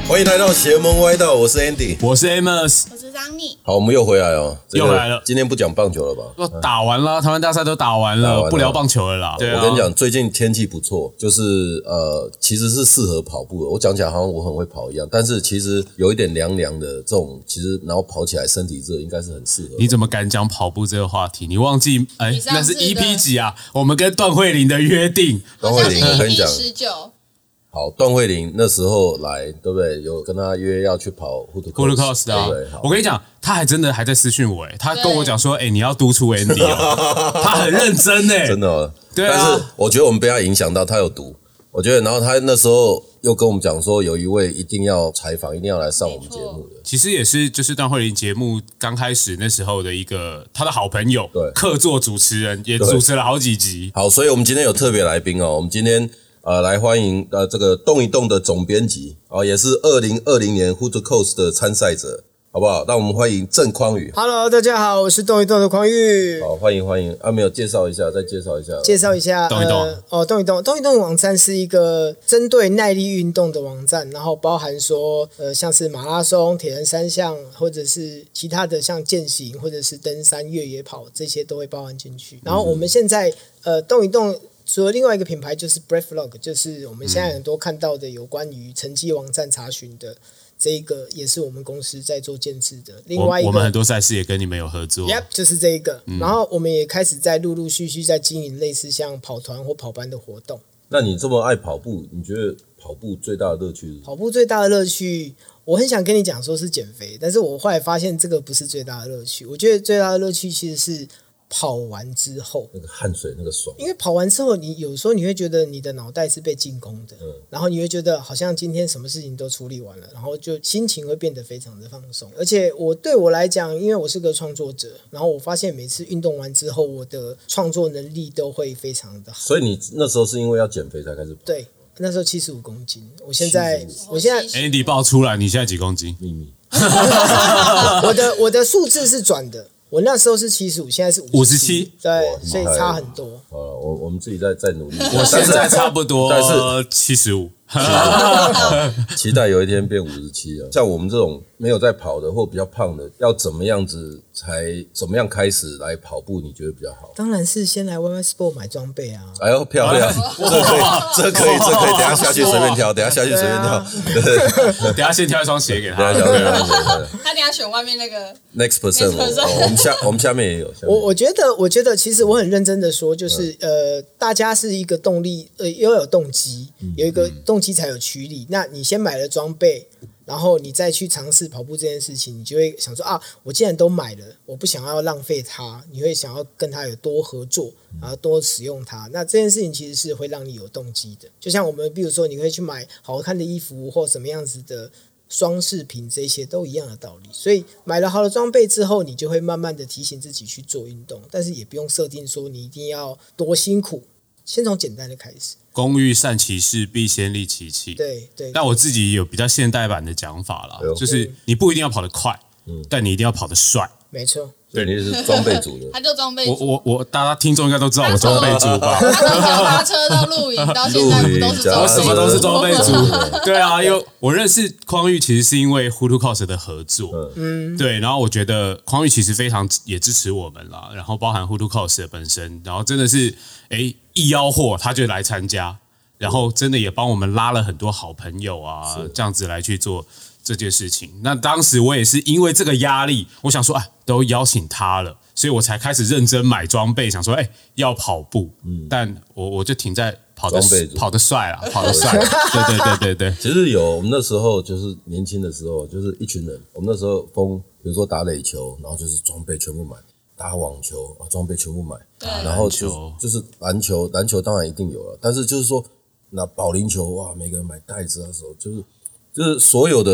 欢迎来到邪门歪道，我是 Andy， 我是 Amos， 我是张妮。 好，我们又回来哦， 又回来了。 今天不讲棒球了吧？ 都打完了，台湾大赛都打完了，不聊棒球了啦。对啊， 我跟你讲，最近天气不错，就是其实是适合跑步的。我讲起来好像我很会跑一样，但是其实有一点凉凉的这种，其实然后跑起来身体热，应该是很适合。 你怎么敢讲跑步这个话题？你忘记那是 EP 几啊？我们跟段慧玲的约定。 段慧玲，我跟你讲 ，19。 好，段慧玲那时候来，对不对？有跟他约要去跑 Hood Coast 啊。我跟你讲，他还真的还在私讯我，他跟我讲说，你要督促 Andy 哦，他很认真真的哦。 对啊。 但是我觉得我们被他影响到，他有读。我觉得，然后他那时候又跟我们讲说，有一位一定要采访，一定要来上我们节目的。 其实也是，就是段慧玲节目刚开始那时候的一个他的好朋友， 对， 客座主持人，也主持了好几集。 好，所以我们今天有特别来宾哦，我们今天来欢迎这个动一动的总编辑也是2020年 Hood Coast 的参赛者，好不好？让我们欢迎郑匡宇。 Hello， 大家好，我是动一动的匡宇。 好，欢迎欢迎。没有介绍一下，再介绍一下。 介绍一下， 动一动。 动一动网站是一个针对耐力运动的网站，然后包含说像是马拉松、铁人三项，或者是其他的像健行或者是登山、越野跑，这些都会包含进去。然后我们现在动一动。除了另外一个品牌就是 Breathlog， 就是我们现在很多看到的有关于成绩网站查询的这一个，也是我们公司在做建制的。另外一个， 我们很多赛事也跟你们有合作。 就是这一个。然后我们也开始在陆陆续续在经营类似像跑团或跑班的活动。 那你这么爱跑步，你觉得跑步最大的乐趣是什么？ 跑步最大的乐趣，我很想跟你讲说是减肥，但是我后来发现这个不是最大的乐趣。我觉得最大的乐趣其实是跑完之后那个汗水那个爽， 因为跑完之后你有时候你会觉得你的脑袋是被净空的，然后你会觉得好像今天什么事情都处理完了，然后就心情会变得非常的放松。而且对我来讲，因为我是个创作者，然后我发现每次运动完之后我的创作能力都会非常的好。 所以你那时候是因为要减肥才开始跑？ 对，那时候75公斤，我现在 Andy 爆出来你现在几公斤？ 秘密我的数字是转的，我那时候是75，现在是57，对，所以差很多。 我们自己再努力。 我现在差不多，但是75。 期待有一天变57啊！像我们这种没有在跑的或比较胖的，要怎么样子怎么样开始来跑步？你觉得比较好？ 当然是先来 YY Sport 买装备啊！ 哎呦，漂亮！这可以，等一下下去随便挑，等一下等一下先挑一双鞋给他。 他等一下选外面那个 Next Percent，我们下面也有。 我觉得其实我很认真的说，就是大家是一个动力，要有动机，有一个动机才有驱力。那你先买了装备，然后你再去尝试跑步这件事情，你就会想说我既然都买了，我不想要浪费它，你会想要跟它有多合作，然后多使用它。那这件事情其实是会让你有动机的。就像我们比如说你会去买好看的衣服或什么样子的装饰品，这些都一样的道理。所以买了好的装备之后，你就会慢慢的提醒自己去做运动，但是也不用设定说你一定要多辛苦，先从简单的开始。 工欲善其事，必先利其器。 对。 但我自己有比较现代版的讲法啦，就是你不一定要跑得快，但你一定要跑得帅。 没错。 对，你是装备组的， 他就装备组。 我大家听众应该都知道我装备组吧？ 他从脚踏车到露营到现在不都是装备组？ 我什么都是装备组。对啊，因为我认识匡玉其实是因为 Hood Coast 的合作，对，然后我觉得匡玉其实非常也支持我们啦，然后包含 Hood Coast 的本身，然后真的是一吆喝他就来参加，然后真的也帮我们拉了很多好朋友啊，这样子来去做这件事情。那当时我也是因为这个压力，我想说都邀请他了，所以我才开始认真买装备，想说要跑步，但我就停在跑得帅啦，跑得帅。对。 其实我们那时候就是年轻的时候，就是一群人，我们那时候比如说打垒球，然后就是装备全部买。打网球装备全部买，然后就是篮球当然一定有了，但是就是说那保龄球每个人买袋子的时候，就是所有的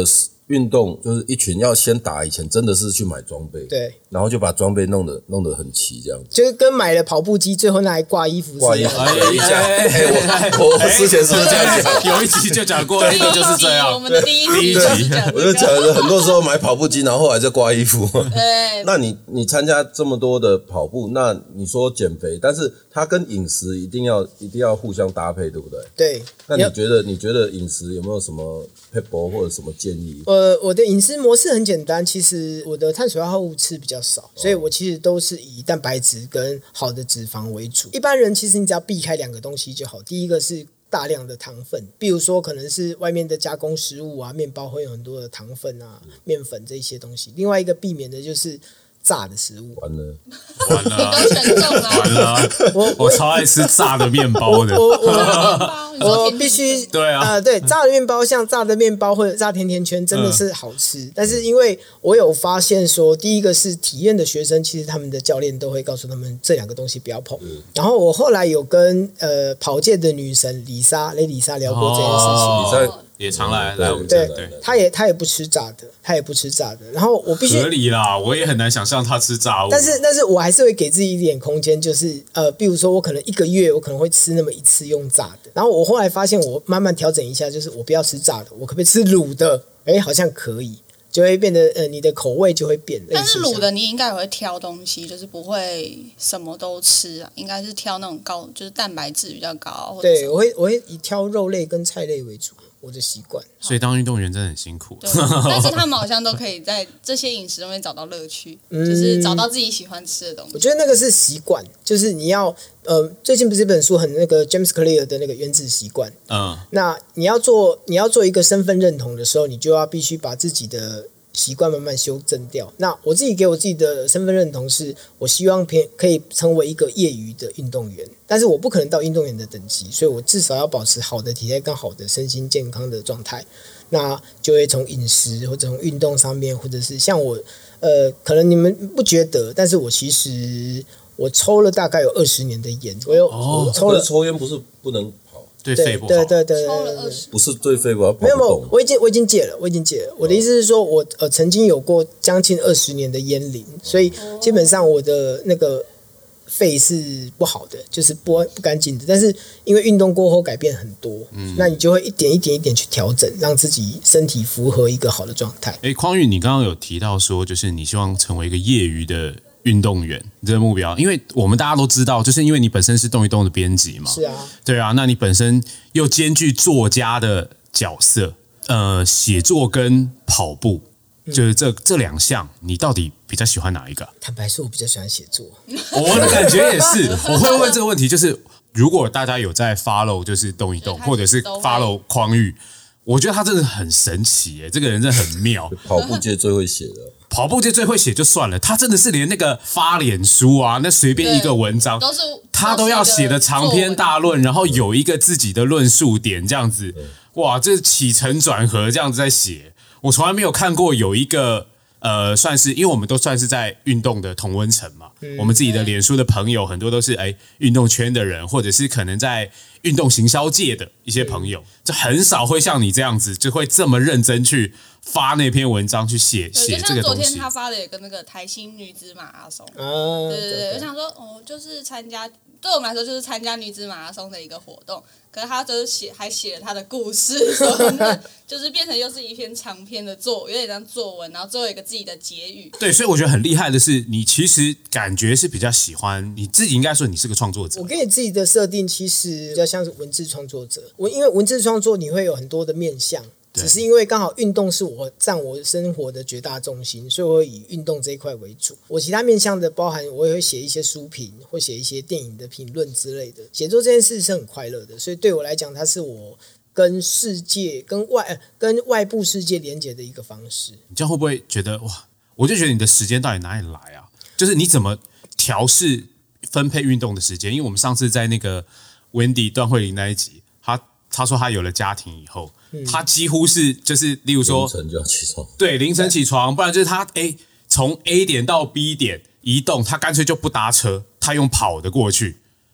运动就是一群要先打以前真的是去买装备， 对， 然后就把装备弄得很齐，这样就是跟买了跑步机最后拿来挂衣服挂衣服有一家，我之前是不是这样讲？ 有一集就讲过，就是这样。 我们的第一集我就讲了很多时候买跑步机，然后后来再挂衣服。 对， 那你参加这么多的跑步，那你说减肥，但是它跟饮食一定要互相搭配，对不对？ 对。 那你觉得饮食有没有什么撇步或者什么建议？ 我的饮食模式很简单，其实我的碳水化合物吃比较少，所以我其实都是以蛋白质跟好的脂肪为主。一般人其实你只要避开2个东西就好，第一个是大量的糖分，比如说可能是外面的加工食物啊，面包会有很多的糖分啊、面粉这一些东西。另外一个避免的就是炸的食物。 完了， 都选中了， 完了！我超爱吃炸的面包的。 我必须对啊， 对炸的面包，像炸的面包或者炸甜甜圈，真的是好吃。但是因为我有发现说，第一个是体验的学生，其实他们的教练都会告诉他们这2个东西不要碰。然后我后来有跟跑界的女神雷莎聊过这件事情。 也常来我们对， 对， 他也不吃炸的，然后我必须合理啦，我也很难想象他吃炸物。 但是我还是会给自己一点空间，就是比如说我可能1个月我可能会吃那么1次用炸的，然后我后来发现我慢慢调整一下，就是我不要吃炸的，我可不可以吃卤的？好像可以。就会变得你的口味就会变。 但是卤的你应该也会挑东西，就是不会什么都吃啊，应该是挑那种高，就是蛋白质比较高。 对，我会以挑肉类跟菜类为主，我的习惯。 所以当运动员真的很辛苦。 但是他们好像都可以在这些饮食中面找到乐趣，就是找到自己喜欢吃的东西。 我觉得那个是习惯，就是你要最近不是一本书很那个 James Clear 的那个原子习惯。那你要做一个身份认同的时候，你就要必须把自己的习惯慢慢修正掉。那我自己给我自己的身份认同是，我希望可以成为一个业余的运动员，但是我不可能到运动员的等级，所以我至少要保持好的体态跟好的身心健康的状态。那就会从饮食或者从运动上面，或者是像我可能你们不觉得，但是我其实我抽了大概有20年的烟，我抽了。 抽烟不是不能跑， 对肺不好。 对， 抽了20， 不是对肺不好， 没有，我已经戒了。我的意思是说，我曾经有过将近20年的烟龄，所以基本上我的那个肺是不好的，就是不干净的。但是因为运动过后改变很多，那你就会一点一点去调整，让自己身体符合一个好的状态。 匡宇，你刚刚有提到说，就是你希望成为一个业余的运动员这个目标，因为我们大家都知道，就是因为你本身是动一动的编辑嘛， 是啊， 对啊，那你本身又兼具作家的角色，写作跟跑步。就是这2项，你到底比较喜欢哪一个？ 坦白说，我比较喜欢写作。 我的感觉也是，我会问这个问题，就是如果大家有在 follow，就是动一动，或者是 follow 匡宇，我觉得他真的很神奇耶，这个人真的很妙。 跑步界最会写的， 跑步界最会写就算了，他真的是连那个发脸书啊，那随便一个文章，他都要写的长篇大论，然后有一个自己的论述点，这样子，哇，这起承转合这样子在写。我从来没有看过有一个算是，因为我们都算是在运动的同温层嘛，我们自己的脸书的朋友很多都是运动圈的人，或者是可能在运动行销界的一些朋友，就很少会像你这样子，就会这么认真去发那篇文章去写这个东西。 就像昨天他发的有个那个台新女子马拉松，对，我想说就是参加，对我们来说就是参加女子马拉松的一个活动。可是他就是还写了他的故事，就是变成又是一篇长篇的有点像作文，然后最后一个自己的结语。 对，所以我觉得很厉害的是，你其实感觉是比较喜欢你自己，应该说你是个创作者。 我给你自己的设定其实比较像是文字创作者。因为文字创作你会有很多的面向。只是因为刚好运动是占我生活的绝大重心，所以我会以运动这一块为主。我其他面向的包含我也会写一些书评，或写一些电影的评论之类的。写作这件事是很快乐的，所以对我来讲，它是我跟世界、跟外部世界连接的一个方式。 你这样会不会觉得哇？我就觉得你的时间到底哪里来啊？就是你怎么调试分配运动的时间？因为我们上次在那个 Wendy 段慧玲那一集，他说他有了家庭以后。他几乎是就是例如说凌晨就要起床， 对，凌晨起床，不然就是他从 A 点到 B 点移动，他干脆就不搭车，他用跑的过去，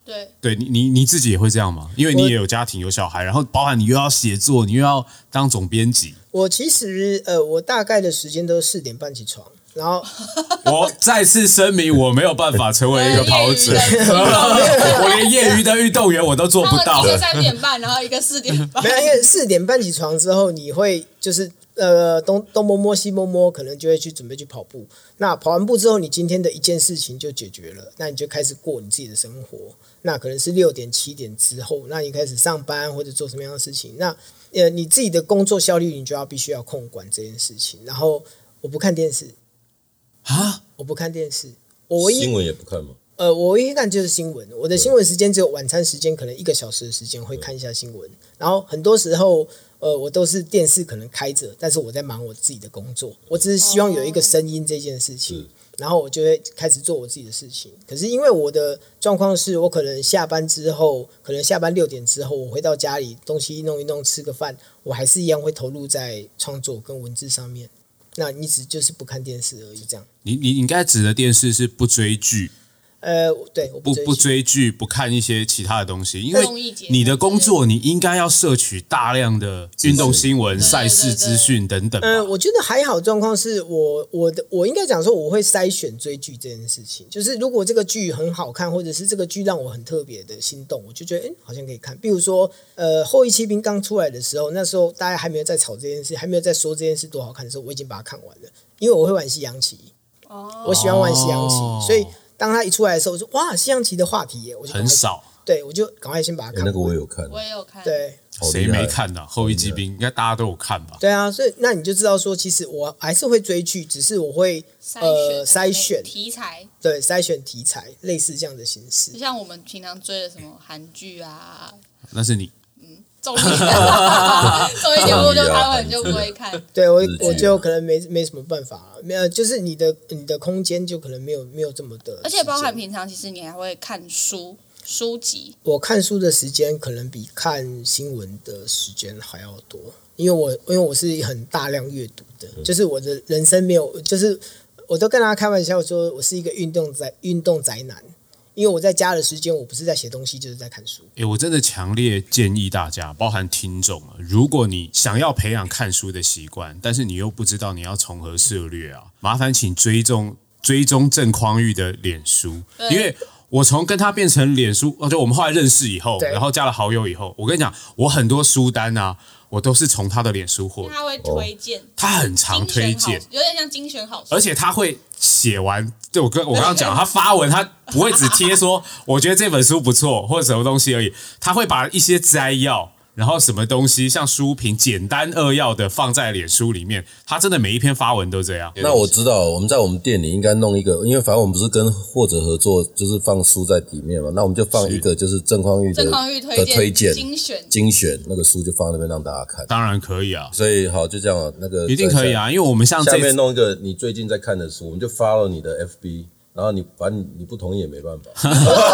对你自己也会这样吗？因为你也有家庭有小孩，然后包含你又要写作，你又要当总编辑。 我其实我大概的时间都4点半起床。然后我再次声明，我没有办法成为一个跑者，我连业余的运动员我都做不到。 一个3点半，然后一个4点半。 没有，因为4点半起床之后，你会就是东摸摸西摸摸，可能就会去准备去跑步。那跑完步之后，你今天的一件事情就解决了，那你就开始过你自己的生活。那可能是6点7点之后，那你开始上班或者做什么样的事情？那你自己的工作效率，你就必须要控管这件事情。然后我不看电视。我不看电视， 新闻也不看吗？ 我唯一看就是新闻。我的新闻时间只有晚餐时间，可能1个小时的时间会看一下新闻。然后很多时候，我都是电视可能开着，但是我在忙我自己的工作。我只是希望有一个声音这件事情，然后我就会开始做我自己的事情。可是因为我的状况是我可能下班之后，可能下班6点之后，我回到家里东西弄一弄，吃个饭，我还是一样会投入在创作跟文字上面。那你只就是不看电视而已，这样。 你应该指的电视是不追剧， 对，我不追剧，不看一些其他的东西，因为你的工作你应该要摄取大量的运动新闻、赛事资讯等等。 我觉得还好，状况是我应该讲说我会筛选追剧这件事情，就是如果这个剧很好看，或者是这个剧让我很特别的心动，我就觉得好像可以看。比如说后翼弃兵刚出来的时候，那时候大家还没有在吵这件事，还没有在说这件事多好看的时候，我已经把它看完了，因为我会玩西洋棋，我喜欢玩西洋棋，所以当他一出来的时候，我说哇，西洋棋的话题耶，我就很少， 对我就赶快先把它看完。 那个我有看， 我也有看， 对， 谁没看呢？后翼骑兵应该大家都有看吧？ 对啊，所以那你就知道说，其实我还是会追剧，只是我会筛选题材， 对，筛选题材，类似这样的形式。 就像我们平常追的什么韩剧啊， 那是你。 综艺节目就他们就不会看， 对我就可能没什么办法了，没有，就是你的空间就可能没有这么的， 而且包含平常其实你还会看书籍， 我看书的时间可能比看新闻的时间还要多，因为我是很大量阅读的，就是我的人生没有，就是我都跟大家开玩笑说我是一个运动宅男。因为我在家的时间，我不是在写东西，就是在看书。 我真的强烈建议大家，包含听众啊，如果你想要培养看书的习惯，但是你又不知道你要从何涉略啊，麻烦请追踪郑匡玉的脸书，因为我从跟他变成脸书，就我们后来认识以后，然后加了好友以后，我跟你讲，我很多书单啊，我都是从他的脸书获得。 他会推荐， 他很常推荐， 有点像精选好书， 而且他会写完，就我刚刚讲，他发文，他不会只贴说我觉得这本书不错或者什么东西而已，他会把一些摘要，然后什么东西像书评简单扼要的放在脸书里面，他真的每一篇发文都这样。 那我知道我们在我们店里应该弄一个，因为反正我们不是跟或者合作，就是放书在里面嘛，那我们就放一个就是郑匡玉的推荐精选那个书就放在那边让大家看。 当然可以啊， 所以好就这样啊，那个一定可以啊，因为我们像下面弄一个你最近在看的书，我们就发了你的 FB。然后反正你不同意也没办法。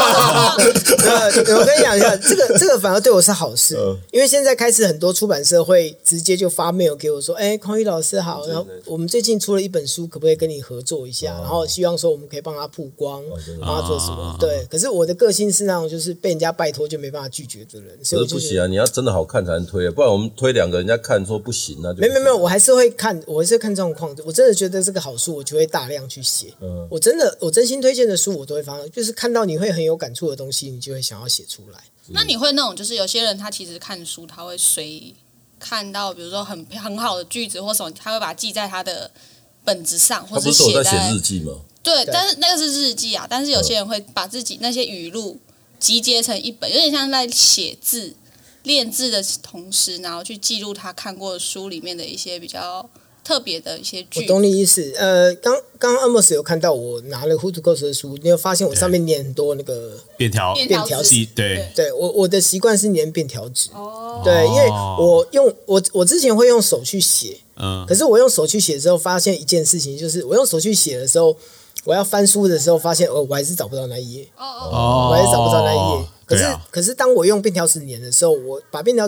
我跟你讲一下，这个反而对我是好事，因为现在开始很多出版社会直接就发 mail 给我说，匡玉老师好，然后我们最近出了一本书，可不可以跟你合作一下？然后希望说我们可以帮他曝光，帮他做什么？对，可是我的个性是那种就是被人家拜托就没办法拒绝的人，所以我就不行啊，你要真的好看才能推，不然我们推2个人家看说不行啊， 没有，我还是会看，我还是看状况。我真的觉得这个好书，我就会大量去写。我真心推荐的书我都会发，就是看到你会很有感触的东西，你就会想要写出来。 那你会那种就是有些人他其实看书他会看到比如说很好的句子或什么，他会把它记在他的本子上，或者写在日记吗？ 对，但是那个是日记啊。但是有些人会把自己那些语录集结成一本，有点像在写字练字的同时，然后去记录他看过的书里面的一些比较特别的一些句子。 我懂你意思。刚 Amos 有看到我拿了 Who to Coast 的书，你有发现我上面粘很多那个便条纸？ 对，我的习惯是粘便条纸。对，因为我之前会用手去写，可是我用手去写之后发现一件事情，就是我用手去写的时候，我要翻书的时候发现我还是找不到那一页，我还是找不到那一页。可是当我用便条纸粘的时候，我把便条纸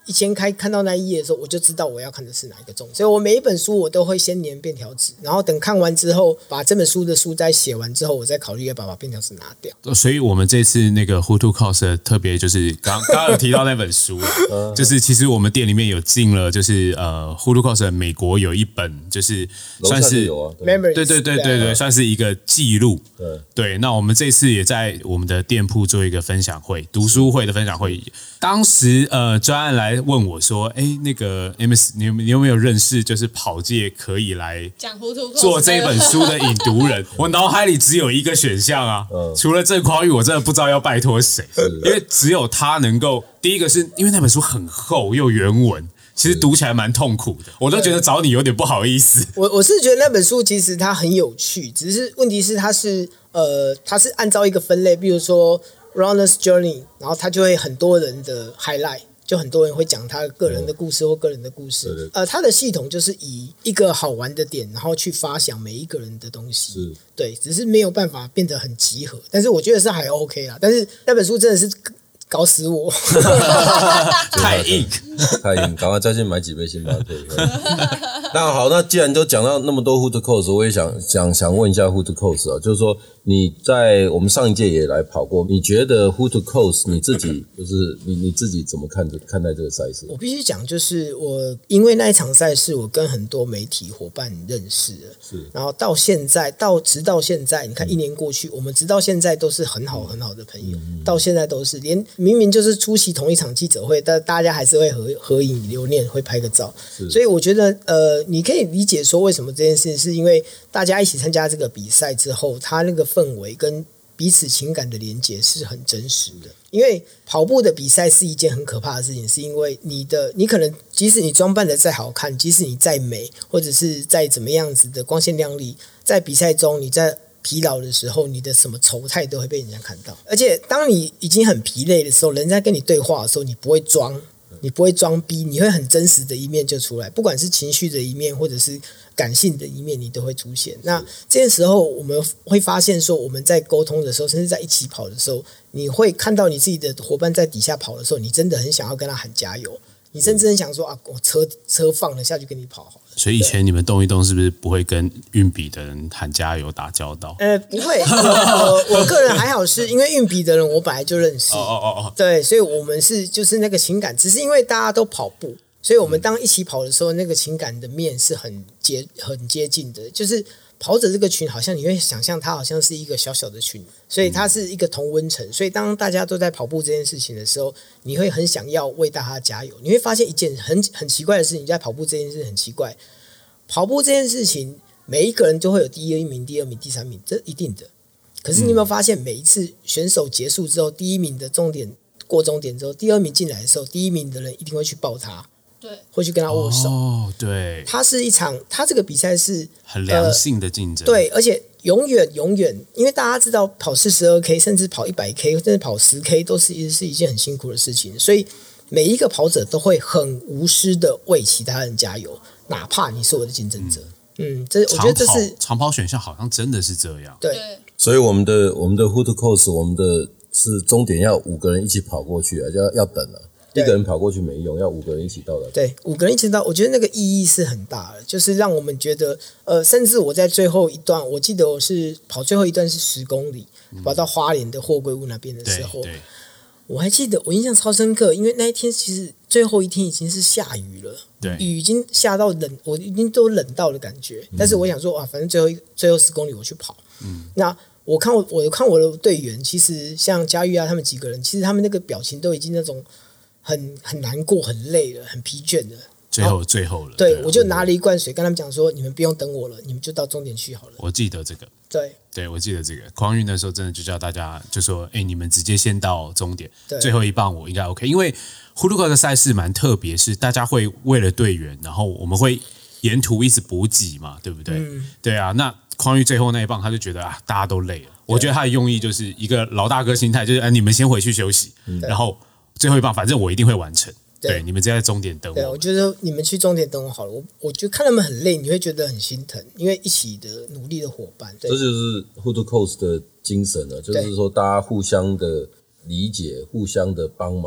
一掀开看到那一页的时候，我就知道我要看的是哪一个重点。所以我每一本书我都会先粘便条纸，然后等看完之后，把这本书的书摘写完之后，我再考虑要把便条纸拿掉。 所以我们这次那个 Who to Cost 特别就是刚有提到那本书，就是其实我们店里面有进了，就是Who to Cost 美国有一本，就是算是对，算是一个记录。对，那我们这次也在我们的店铺做一个分享会，读书会的分享会。当时专案来问我说：“哎，那个 MS， 你有没有认识就是跑界可以来做这本书的引读人？”我脑海里只有一个选项啊，除了郑匡玉，我真的不知道要拜托谁，因为只有他能够。第一个是因为那本书很厚又原文。其实读起来蛮痛苦的，我都觉得找你有点不好意思。 我是觉得那本书其实它很有趣，只是问题是它是按照一个分类，比如说 Runner's Journey， 然后它就会很多人的 highlight， 就很多人会讲他个人的故事或个人的故事。它的系统就是以一个好玩的点，然后去发想每一个人的东西。对，只是没有办法变得很集合，但是我觉得是还 OK 啦。但是那本书真的是搞死我， 太硬， 赶快再去买几杯星巴克。那好，那既然都讲到那么多 Who to Cost， 我也想问一下 Who to Cost 啊，就是说你在我们上一届也来跑过，你觉得 Who to Cost 你自己就是你自己怎么看待这个赛事？ 我必须讲，就是我因为那一场赛事，我跟很多媒体伙伴认识了，然后到现在直到现在，你看1年过去，我们直到现在都是很好的朋友，到现在都是连明明就是出席同一场记者会，但大家还是会合影留念，会拍个照。所以我觉得你可以理解说为什么这件事情，是因为大家一起参加这个比赛之后，他那个氛围跟彼此情感的连结是很真实的。因为跑步的比赛是一件很可怕的事情，是因为你可能即使你装扮的再好看，即使你再美，或者是再怎么样子的光鲜亮丽，在比赛中你在疲劳的时候，你的什么丑态都会被人家看到。而且当你已经很疲累的时候，人家跟你对话的时候，你不会装逼，你会很真实的一面就出来，不管是情绪的一面或者是感性的一面，你都会出现。那这些时候我们会发现说，我们在沟通的时候，甚至在一起跑的时候，你会看到你自己的伙伴在底下跑的时候，你真的很想要跟他喊加油，你甚至很想说啊，我车放了下去跟你跑好了。 所以以前你们动一动是不是不会跟运比的人喊加油打交道？ 不会，我个人还好，是因为运比的人我本来就认识。对，所以我们就是那个情感，只是因为大家都跑步，所以我们当一起跑的时候，那个情感的面是很接近的，就是跑者这个群，好像你会想象它好像是一个小小的群，所以它是一个同温层。所以当大家都在跑步这件事情的时候，你会很想要为大家加油。你会发现一件很奇怪的事情，在跑步这件事很奇怪。跑步这件事情，每一个人都会有第一名、第二名、第三名，这一定的。可是你有没有发现，每一次选手结束之后，第一名的过终点之后，第二名进来的时候，第一名的人一定会去抱他。 对， 会去跟他握手。 对， 他这个比赛是很良性的竞争。 对，而且永远，因为大家知道跑42K，甚至跑100K，甚至跑10K，都是一件很辛苦的事情，所以每一个跑者都会很无私的为其他人加油，哪怕你是我的竞争者。我觉得这是长跑选项好像真的是这样。 对， 所以我们的 Who to Cost， 我们的是终点要5个人一起跑过去啊，要等啊。一个人跑过去没用，要5个人一起到达。 对，5个人一起到，我觉得那个意义是很大的，就是让我们觉得，甚至我在最后一段，我记得我是跑最后一段是10公里，跑到花莲的货柜屋那边的时候，我还记得我印象超深刻，因为那一天其实最后一天已经是下雨了，雨已经下到冷，我已经都冷到的感觉。但是我想说，反正最后10公里我去跑。那我看我的队员，其实像嘉玉啊他们几个人，其实他们那个表情都已经那种很难过、很累了、很疲倦了。 最后了。 对，我就拿了一罐水跟他们讲说：“你们不用等我了，你们就到终点去好了。” 我记得这个。 对， 我记得这个。匡玉那时候真的就叫大家就说：“你们直接先到终点，最后一棒我应该 OK。”因为Who to Cost的赛事蛮特别，是大家会为了队员，然后我们会沿途一直补给嘛，对不对？对啊。那匡玉最后那一棒，他就觉得大家都累了。我觉得他的用意就是一个老大哥心态，就是你们先回去休息，然后最后一棒反正我一定会完成。对，你们直接在终点等我。 对，我觉得你们去终点等我好了。我就看他们很累，你会觉得很心疼，因为一起的努力的伙伴。 这就是 Who to Cost 的精神了，就是说大家互相的理解，互相的帮忙，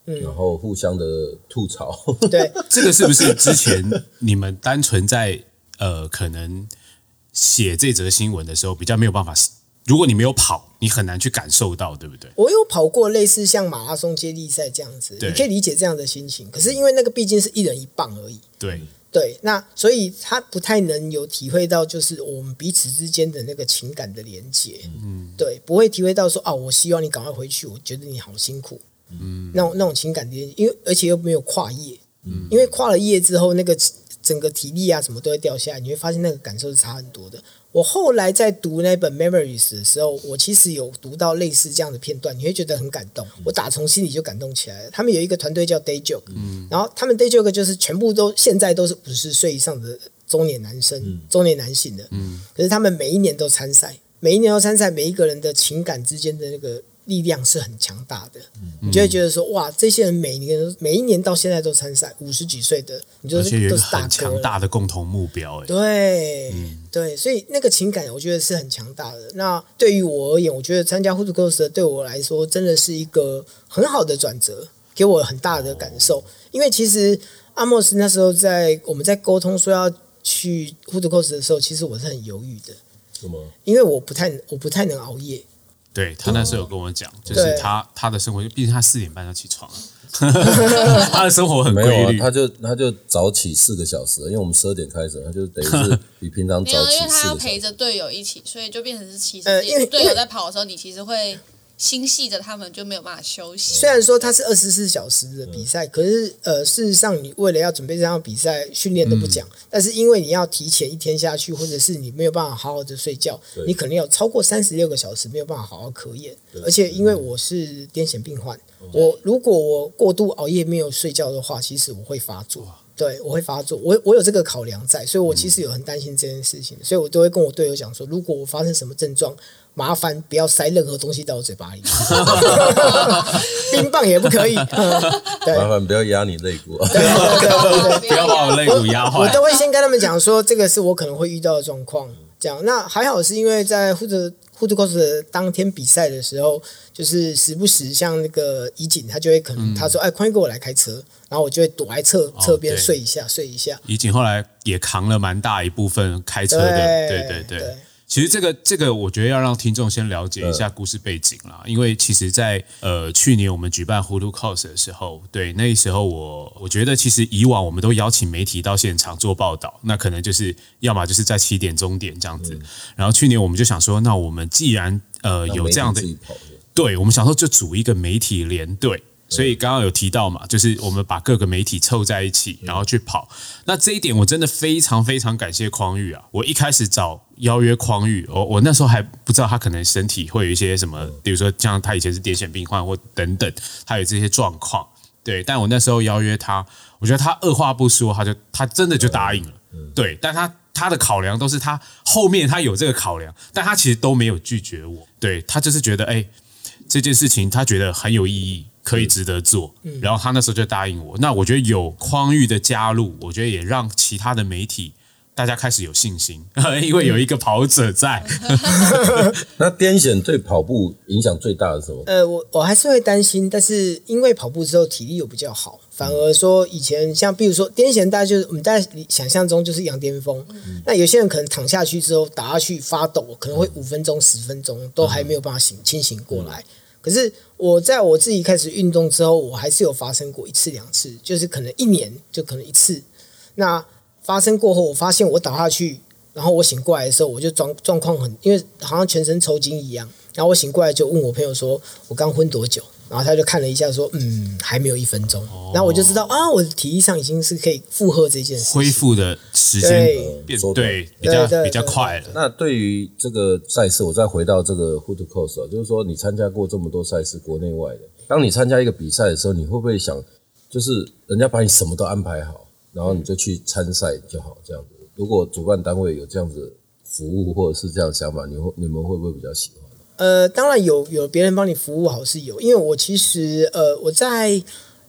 然后互相的吐槽。 对， 这个是不是之前你们单纯在可能写这则新闻的时候比较没有办法？如果你没有跑，你很难去感受到，对不对？ 我有跑过类似像马拉松接力赛这样子，你可以理解这样的心情。可是因为那个毕竟是1人1棒而已，对，那所以他不太能有体会到，就是我们彼此之间的那个情感的连结。对，不会体会到说我希望你赶快回去，我觉得你好辛苦。那种情感的连结，因为而且又没有跨业，因为跨了业之后，那个整个体力啊什么都会掉下来，你会发现那个感受是差很多的。我后来在读那本 Memories 的时候，我其实有读到类似这样的片段，你会觉得很感动。我打从心里就感动起来了。他们有一个团队叫 Day Joke，然后他们 Day Joke 就是全部都现在都是50岁以上的中年男生、中年男性的。可是他们每一年都参赛，每一个人的情感之间的那个力量是很强大的。你就会觉得说，哇，这些人每一年到现在都参赛，50几岁的，你就而且有一个都是大哥了， 很强大的共同目标。 对，所以那个情感我觉得是很强大的。那对于我而言，我觉得参加 Hood Coast 对我来说真的是一个很好的转折，给我很大的感受。因为其实阿莫斯那时候我们在沟通说要去 Hood Coast 的时候，其实我是很犹豫的。 什么？ 因为我不太能熬夜。 对，他那时候有跟我讲，就是他的生活，毕竟他4点半要起床，他的生活很规律。 他就早起4个小时，因为我们12点开始，他就等于是比平常早起4个小时。 因为他要陪着队友一起，所以就变成是其实队友在跑的时候，你其实会心系着他们，就没有办法休息。 虽然说它是24小时的比赛，可是事实上你为了要准备这场比赛，训练都不讲。但是因为你要提前1天下去，或者是你没有办法好好的睡觉，你可能有超过36个小时没有办法好好科研。而且因为我是癫痫病患，如果我过度熬夜没有睡觉的话，其实我会发作。对，我会发作，我有这个考量在，所以我其实有很担心这件事情，所以我都会跟我队友讲说，如果我发生什么症状，麻烦不要塞任何东西到我嘴巴里，冰棒也不可以。 麻烦不要压你肋骨， 对， 不要把我肋骨压坏。 我都会先跟他们讲说，这个是我可能会遇到的状况。这样，那还好是因为在Hood Coast 的当天比赛的时候，就是时不时像那个怡景，他就会可能他说，匡宇哥我来开车，然后我就会躲在侧边睡一下。怡景后来也扛了蛮大一部分开车的，对。其实这个我觉得要让听众先了解一下故事背景啦，因为其实在去年我们举办 Hood Coast 的时候，对，那时候我觉得其实以往我们都邀请媒体到现场做报道，那可能就是要么就是在起点终点这样子，然后去年我们就想说，那我们既然有这样的，对，我们想说就组一个媒体联队。所以刚刚有提到嘛，就是我们把各个媒体凑在一起，然后去跑。那这一点我真的非常非常感谢匡玉啊！我一开始邀约匡玉，我那时候还不知道他可能身体会有一些什么，比如说像他以前是癫痫病患或等等，他有这些状况。对，但我那时候邀约他，我觉得他二话不说，他真的就答应了。对，但他的考量都是他后面他有这个考量，但他其实都没有拒绝我。对，他就是觉得这件事情他觉得很有意义。可以值得做，然后他那时候就答应我。那我觉得有匡玉的加入，我觉得也让其他的媒体大家开始有信心，因为有一个跑者在。 那癫痫对跑步影响最大的是什么？ 我还是会担心，但是因为跑步之后体力又比较好，反而说以前像比如说癫痫，我们大家想象中就是羊癫疯。那有些人可能躺下去之后打下去发抖，可能会5分钟、10分钟都还没有办法清醒过来。可是我在我自己开始运动之后，我还是有发生过1次2次，就是可能1年就可能1次。那发生过后，我发现我倒下去，然后我醒过来的时候，我就状况因为好像全身抽筋一样。然后我醒过来就问我朋友说：“我刚昏多久？”然后他就看了一下说：“还没有1分钟。”然后我就知道我的体力上已经是可以负荷这件事， 恢复的时间对比较快了。 那对于这个赛事，我再回到这个 Hood Coast 就是说你参加过这么多赛事，国内外的，当你参加一个比赛的时候，你会不会想，就是人家把你什么都安排好，然后你就去参赛就好这样子？如果主办单位有这样子服务或者是这样的想法，你们会不会比较喜欢？ 当然有别人帮你服务好是有，因为我其实我在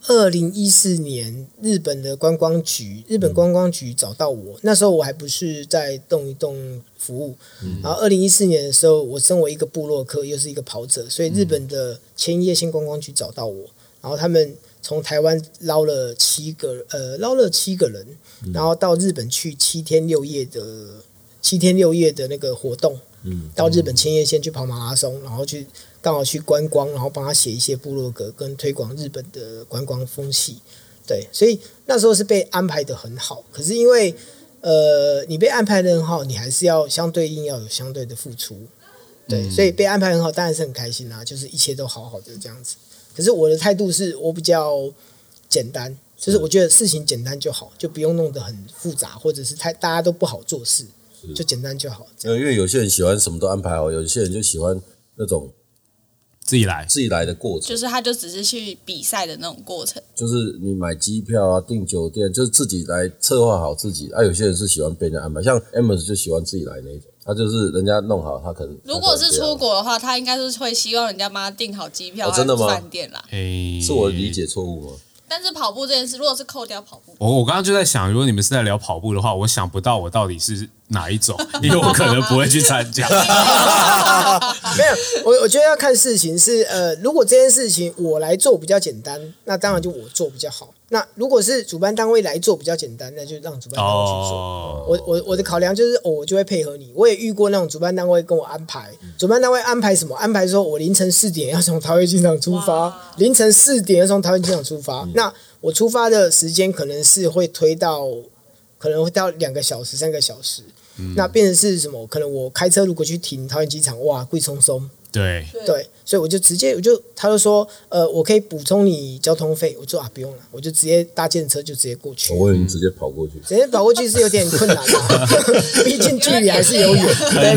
2014年日本观光局找到我，那时候我还不是在动一动服务，然后2014年的时候，我身为一个部落客，又是一个跑者，所以日本的千叶县观光局找到我， 然后他们从台湾捞了7个人，然后到日本去7天6夜的那个活动，到日本千叶县去跑马拉松，然后刚好去观光，然后帮他写一些部落格跟推广日本的观光风气。对，所以那时候是被安排的很好，可是因为你被安排的很好，你还是要相对应要有相对的付出。对，所以被安排很好当然是很开心啦，就是一切都好好的这样子。可是我的态度是我比较简单，就是我觉得事情简单就好，就不用弄得很复杂，或者是大家都不好做事，就简单就好。 因为有些人喜欢什么都安排好，有些人就喜欢那种自己来的过程， 就是他就只是去比赛的那种过程， 就是你买机票啊、订酒店，就是自己来策划好自己。有些人是喜欢被人家安排，像 Amos 就喜欢自己来那种，他就是人家弄好，他可能如果是出国的话，他应该是会希望人家帮他订好机票和饭店啦。 是我理解错误吗？ 但是跑步这件事，如果是扣掉跑步， 我刚刚就在想，如果你们是在聊跑步的话，我想不到我到底是哪一种，因为我可能不会去参加。 没有，我觉得要看事情是如果这件事情我来做比较简单，那当然就我做比较好。那如果是主办单位来做比较简单，那就让主办单位去做。我的考量就是我就会配合你。我也遇过那种主办单位跟我安排，主办单位安排什么？安排说我凌晨4点要从桃园机场出发，凌晨4点要从桃园机场出发。那我出发的时间可能会推到2个小时、3个小时。那变成是什么？可能我开车如果去停桃园机场，哇，贵松松。 对， 所以我就直接他就说我可以补充你交通费，我说不用了，我就直接搭计程车就直接过去。 我以为你直接跑过去， 直接跑过去是有点困难啦，毕竟距离还是有远。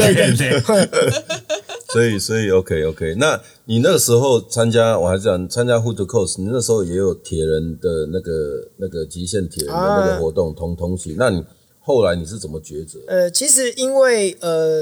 对。所以 OK， 那你那个时候参加 Hood Coast， 你那时候也有铁人的那个极限铁人的那个活动同行，那你后来你是怎么抉择？ 其实因为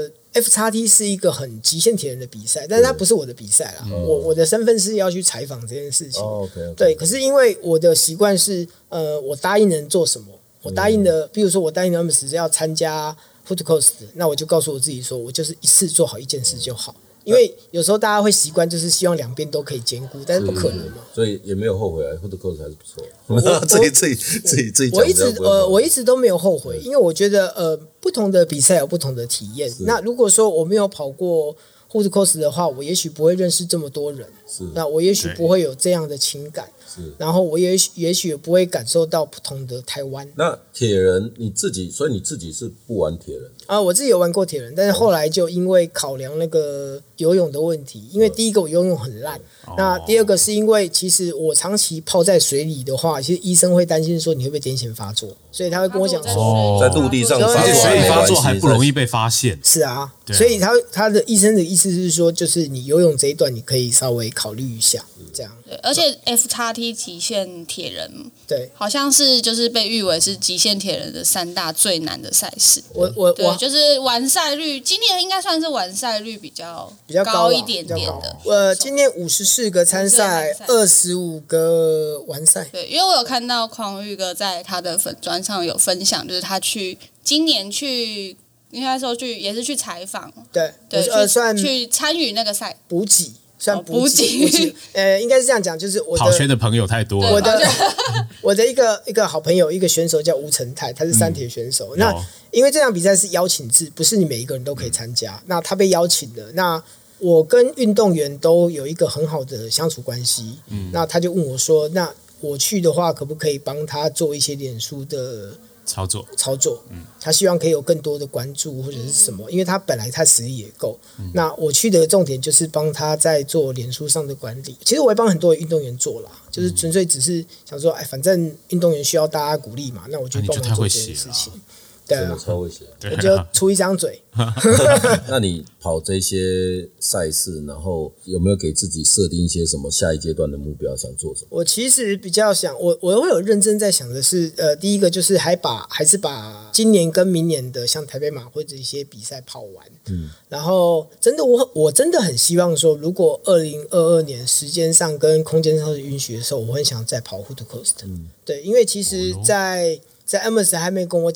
FXT 是一个很极限铁人的比赛，但是它不是我的比赛啦。我的身份是要去采访这件事情。 Okay. 对，可是因为我的习惯是，我答应人做什么，我答应的，比如说我答应他们是要参加 Hood Coast， 那我就告诉我自己说，我就是一次做好一件事就好。因为有时候大家会习惯，就是希望两边都可以兼顾，但是不可能嘛。 所以也没有后悔啊 ，Hood Coast 还是不错。自己我一直都没有后悔，因为我觉得不同的比赛有不同的体验。那如果说我没有跑过 Hood Coast 的话，我也许不会认识这么多人，那我也许不会有这样的情感，然后我也许也不会感受到不同的台湾。 那铁人所以你自己是不玩铁人啊？我自己有玩过铁人，但是后来就因为考量那个游泳的问题，因为第一个我游泳很烂，那第二个是因为其实我长期泡在水里的话，其实医生会担心说你会不会癫痫发作，所以他会跟我讲说， 在陆地上发作还不容易被发现。 是啊，所以他的医生的意思是说，就是你游泳这一段你可以稍微考虑一下，这样。 对，而且 FXT 极限铁人， 对， 好像是就是被誉为是极限铁人的3大最难的赛事。 我就是完赛率，今年应该算是完赛率比较高一点点的。 今年54个参赛，25个完赛。 对，因为我有看到匡玉哥在他的粉专上有分享，就是他今年去，应该说也是去采访， 对，算去参与那个赛补给。算补给，应该是这样讲，就是我的跑圈的朋友太多了。 我的一个好朋友，一个选手叫吴成泰，他是3铁选手。那因为这场比赛是邀请制，不是你每一个人都可以参加。那他被邀请了，那我跟运动员都有一个很好的相处关系。那他就问我说：“那我去的话，可不可以帮他做一些脸书的操作？他希望可以有更多的关注或者是什么，因为他本来他实力也够。那我去的重点就是帮他在做脸书上的管理。其实我也帮很多运动员做啦，就是纯粹只是想说，反正运动员需要大家鼓励嘛，那我就帮忙做这件事情。对啊， 超会写， 我就出一张嘴。 那你跑这些赛事，然后有没有给自己设定一些什么下一阶段的目标，想做什么？ 我其实比较想，我会有认真在想的是，第一个就是还是把今年跟明年的像台北马或者一些比赛跑完。然后真的我真的很希望说，如果2022年时间上跟空间上是允许的时候，我很想再跑 Hood Coast。对，因为其实在 Amos 还没跟我讲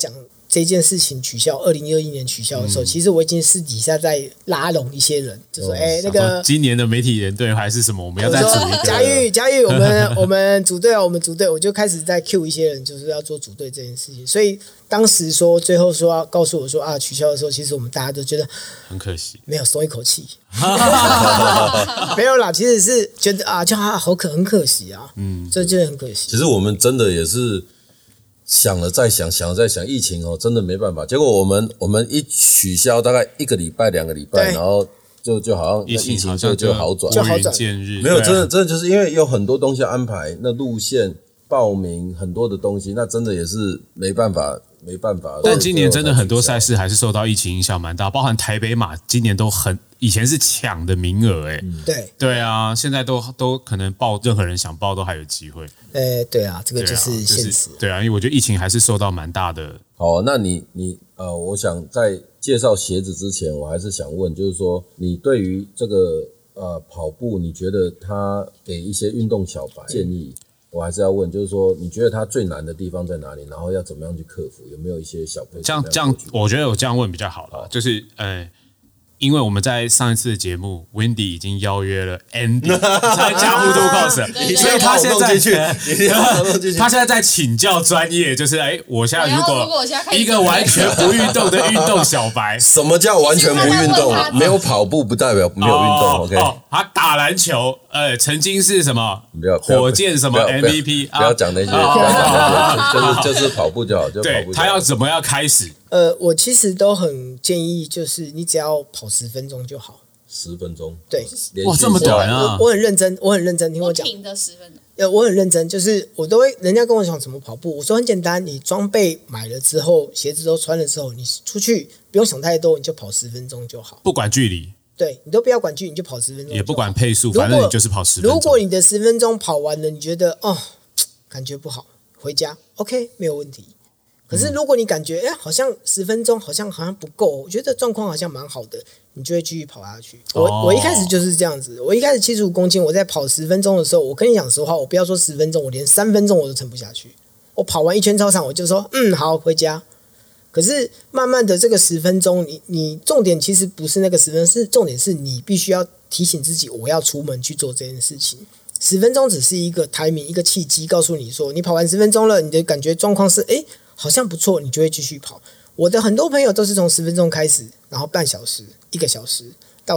这件事情取消，2021年取消的时候，其实我已经私底下在拉拢一些人，就说那个今年的媒体人队还是什么，我们要再组一个。 佳玉，我们组队，我就开始在 Q 一些人，就是要做组队这件事情。所以当时最后说要告诉我说取消的时候，其实我们大家都觉得很可惜， 没有松一口气。没有啦，其实是觉得就很可惜啊，这真的很可惜。 其实我们真的也是。想了再想，疫情真的没办法。结果我们一取消，大概1个礼拜、2个礼拜，然后就好像疫情就好转，没有真的就是因为有很多东西要安排，那路线、报名很多的东西，那真的也是没办法。 但今年真的很多赛事还是受到疫情影响蛮大，包含台北马今年都以前是抢的名额对啊，现在都可能报任何人想报都还有机会。 对啊，这个就是现实。 对啊，因为我觉得疫情还是受到蛮大的。 好，那你我想在介绍鞋子之前，我还是想问，就是说你对于这个跑步，你觉得他给一些运动小白建议？我还是要问，就是说，你觉得它最难的地方在哪里？然后要怎么样去克服？有没有一些小配合？ 这样，我觉得我这样问比较好了。就是因为我们在上一次的节目 ，Wendy 已经邀约了 Andy 参加Hood to Coast，所以他现在在请教专业，就是我现在如果一个完全不运动的运动小白， 什么叫完全不运动？没有跑步不代表没有运动。OK， 他打篮球，曾经是什么火箭什么 MVP， 不要讲那些，就是跑步就好。 对，他要怎么样开始？ 我其实都很建议，就是你只要跑10分钟就好。 10分钟， 对， 哇，这么短啊！ 我很认真，听我讲。 不停的10分钟。 我很认真，就是我都会，人家跟我讲怎么跑步，我说很简单，你装备买了之后，鞋子都穿了之后，你出去不用想太多，你就跑10分钟就好， 不管距离。 对，你都不要管距离，你就跑10分钟， 也不管配速，反正你就是跑10分钟。 如果你的10分钟跑完了，你觉得感觉不好，回家 OK 没有问题。可是如果你感觉好像10分钟好像不够，我觉得状况好像蛮好的，你就会继续跑下去。我一开始就是这样子，我一开始75公斤，我在跑10分钟的时候，我跟你讲实话，我不要说10分钟，我连3分钟我都撑不下去。我跑完1圈操场，我就说好回家。可是慢慢的这个10分钟，你重点其实不是那个10分钟，是重点是你必须要提醒自己，我要出门去做这件事情。10分钟只是一个 timing， 一个契机，告诉你说你跑完10分钟了，你的感觉状况是好像不错，你就会继续跑。我的很多朋友都是从10分钟开始，然后半小时、1个小时到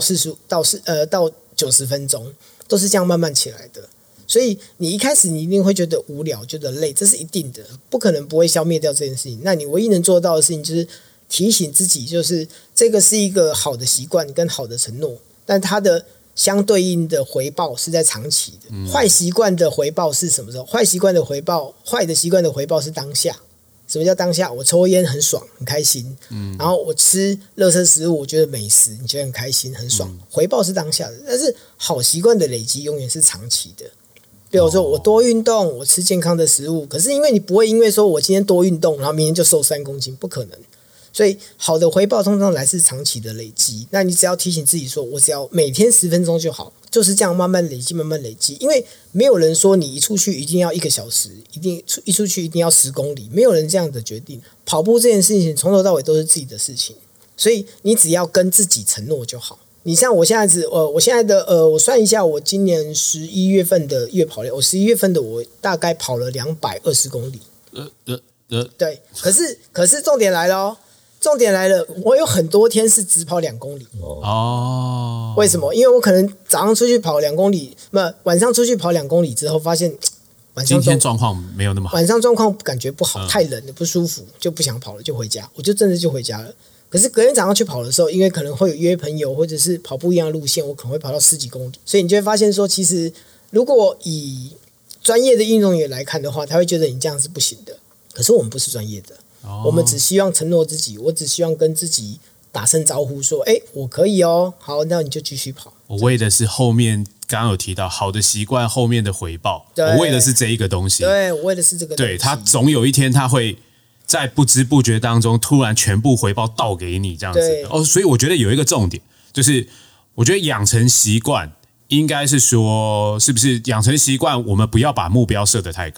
90分钟，都是这样慢慢起来的。所以你一开始你一定会觉得无聊，觉得累，这是一定的，不可能不会消灭掉这件事情。那你唯一能做到的事情就是提醒自己，就是这个是一个好的习惯跟好的承诺，但它的相对应的回报是在长期的。坏习惯的回报是什么时候？坏的习惯的回报是当下。什么叫当下？我抽烟很爽，很开心。然后我吃垃圾食物，我觉得美食，你觉得很开心，很爽。回报是当下的，但是好习惯的累积永远是长期的。比如说我多运动，我吃健康的食物，可是因为你不会因为说我今天多运动，然后明天就瘦3公斤，不可能。所以好的回报通常来自长期的累积。那你只要提醒自己说，我只要每天10分钟就好，就是这样慢慢累积，慢慢累积。因为没有人说你一出去一定要1个小时，一出去一定要10公里，没有人这样的决定。跑步这件事情从头到尾都是自己的事情，所以你只要跟自己承诺就好。你像我现在我算一下，我今年11月份的月跑量，我11月份的我大概跑了220公里。对，可是重点来了我有很多天是只跑2公里。为什么？因为我可能早上出去跑2公里，晚上出去跑2公里之后，发现今天状况没有那么好， 晚上状况感觉不好，太冷了，不舒服，就不想跑了，就回家。我就真的就回家了。可是隔天早上去跑的时候，因为可能会有约朋友，或者是跑不一样的路线，我可能会跑到10几公里，所以你就会发现说，其实如果以专业的运动员来看的话，他会觉得你这样是不行的。可是我们不是专业的。我们只希望承诺自己，我只希望跟自己打声招呼，说：“我可以哦，好，那你就继续跑。” 我为的是后面刚刚有提到好的习惯后面的回报，我为的是这一个东西。 对，我为的是这个东西。 对，他总有一天他会在不知不觉当中突然全部回报倒给你这样子。所以我觉得有一个重点，就是我觉得养成习惯应该是说，是不是养成习惯，我们不要把目标设得太高。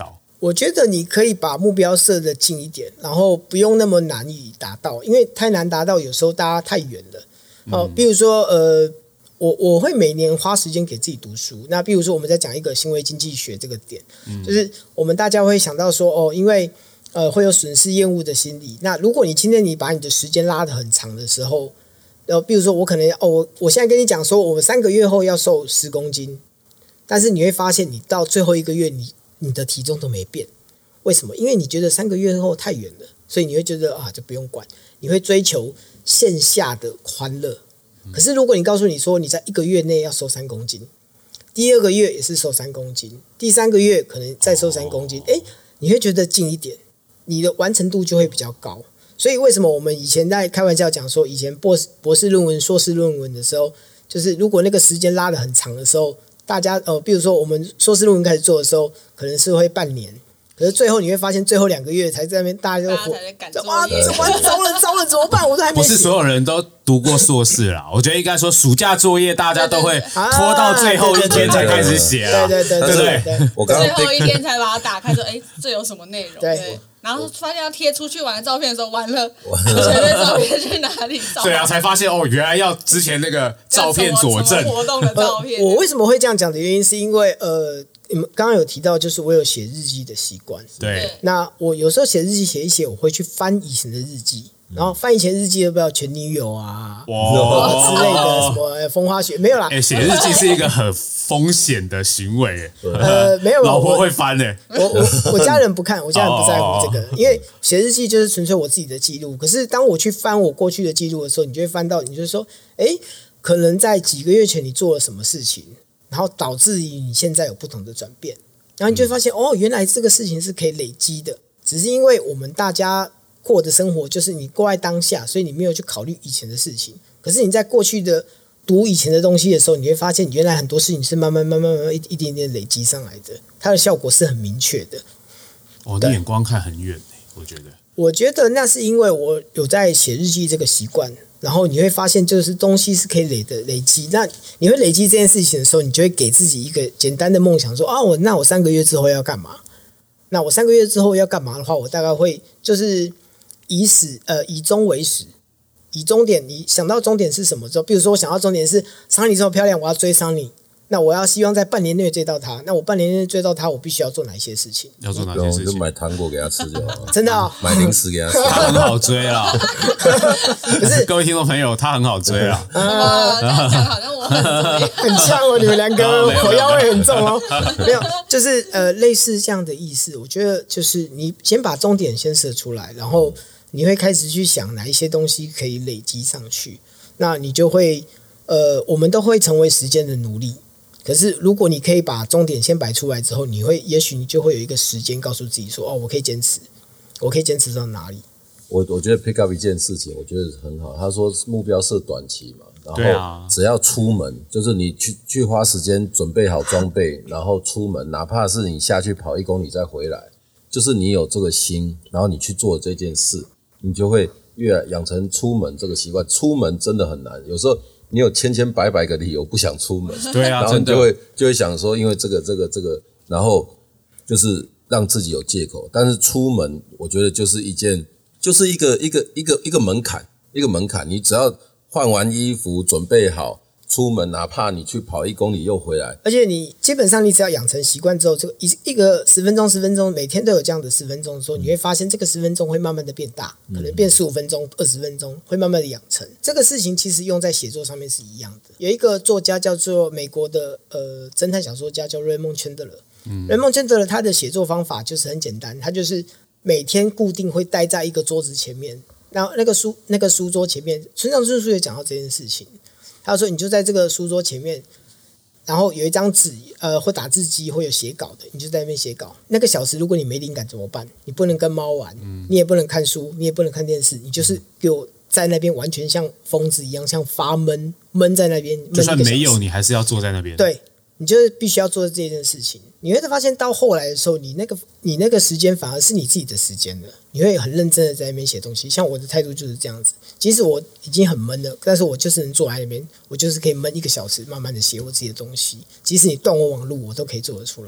我觉得你可以把目标设得近一点，然后不用那么难以达到，因为太难达到有时候大家太远了。比如说我会每年花时间给自己读书。那比如说我们在讲一个行为经济学这个点，就是我们大家会想到说因为会有损失厌恶的心理。那如果你今天你把你的时间拉得很长的时候，比如说我可能我现在跟你讲说我3个月后要瘦10公斤，但是你会发现你到最后1个月你的体重都没变。为什么？因为你觉得3个月后太远了，所以你会觉得就不用管，你会追求线下的欢乐。可是如果你告诉你说你在1个月内要瘦3公斤，第2个月也是瘦3公斤，第3个月可能再瘦3公斤，你会觉得近一点，你的完成度就会比较高。所以为什么我们以前在开玩笑讲说，以前博士论文、硕士论文的时候，就是如果那个时间拉得很长的时候，大家比如说我们硕士论文开始做的时候，可能是会半年。可是最后你会发现，最后2个月才在那边，大家就糟了，怎么办？我都还没写。 不是所有人都读过硕士啦，我觉得应该说暑假作业大家都会拖到最后一天才开始写啦， 对， 最后一天才把它打开，说这有什么内容？对。然后发现要贴出去玩的照片的时候，完了，前面照片去哪里找？ 对啊，才发现原来要之前那个照片佐证活动的照片。 我为什么会这样讲的原因，是因为你们刚刚有提到，就是我有写日记的习惯。 对。 那我有时候写日记写一写，我会去翻以前的日记，然后翻以前日记要不要前女友啊之类的什么风花雪没有啦。 写日记是一个很风险的行为。 没有， 老婆会翻我家人不看，我家人不在乎这个，因为写日记就是纯粹我自己的记录。可是当我去翻我过去的记录的时候，你就会翻到，你就说，可能在几个月前你做了什么事情，然后导致于你现在有不同的转变，然后你就会发现原来这个事情是可以累积的，只是因为我们大家过的生活就是你过在当下，所以你没有去考虑以前的事情。可是你在过去的读以前的东西的时候，你会发现原来很多事情是慢慢一点点累积上来的，它的效果是很明确的。 你眼光看很远， 我觉得那是因为我有在写日记这个习惯，然后你会发现就是东西是可以累积。那你会累积这件事情的时候，你就会给自己一个简单的梦想，说我3个月之后要干嘛？那我3个月之后要干嘛的话，我大概会就是以终为始，以终点。你想到终点是什么之后，比如说我想到终点是桑尼这么漂亮，我要追桑尼。那我要希望在半年内追到他，那我半年内追到他，我必须要做哪一些事情？ 要做哪些事情？ 就买糖果给他吃就好了。 真的买零食给他吃， 他很好追啦。不是各位听众朋友，他很好追啦。 这样讲好像我很像你们2个火药味很重没有，就是类似这样的意思。我觉得就是你先把终点先设出来，然后你会开始去想哪一些东西可以累积上去，那你就会我们都会成为时间的奴隶。可是如果你可以把终点先摆出来之后，也许你就会有一个时间告诉自己说，我可以坚持到哪里。 我觉得 pick up 一件事情，我觉得很好。他说目标设短期嘛，然后只要出门，就是你去花时间准备好装备，然后出门，哪怕是你下去跑1公里再回来，就是你有这个心，然后你去做这件事，你就会养成出门这个习惯。出门真的很难，有时候你有千百个理由不想出门， 对啊， 然后你就会想说，因为这个，然后就是让自己有借口。但是出门，我觉得就是一个门槛，你只要换完衣服，准备好出门，哪怕你去跑1公里又回来， 而且你基本上你只要养成习惯之后，这个一个10分钟，每天都有这样的10分钟的时候，你会发现这个10分钟会慢慢的变大，可能变15分钟、20分钟，会慢慢的养成。这个事情其实用在写作上面是一样的。有一个作家叫做美国的侦探小说家叫瑞蒙·圈德勒。瑞蒙·圈德勒他的写作方法就是很简单，他就是每天固定会待在一个桌子前面，然后那个书桌前面，村上春树也讲到这件事情。他说你就在这个书桌前面，然后有一张纸，会打字机，会有写稿的，你就在那边写稿。那个小时如果你没灵感怎么办？你不能跟猫玩，你也不能看书，你也不能看电视，你就是给我在那边完全像疯子一样，像发闷在那边。 就算没有，你还是要坐在那边。 对，你就是必须要做这件事情。你会发现到后来的时候，你那个时间反而是你自己的时间了。你会很认真的在那边写东西。像我的态度就是这样子，即使我已经很闷了，但是我就是能坐在那边，我就是可以闷1个小时，慢慢的写我自己的东西。即使你断我网路，我都可以做得出来。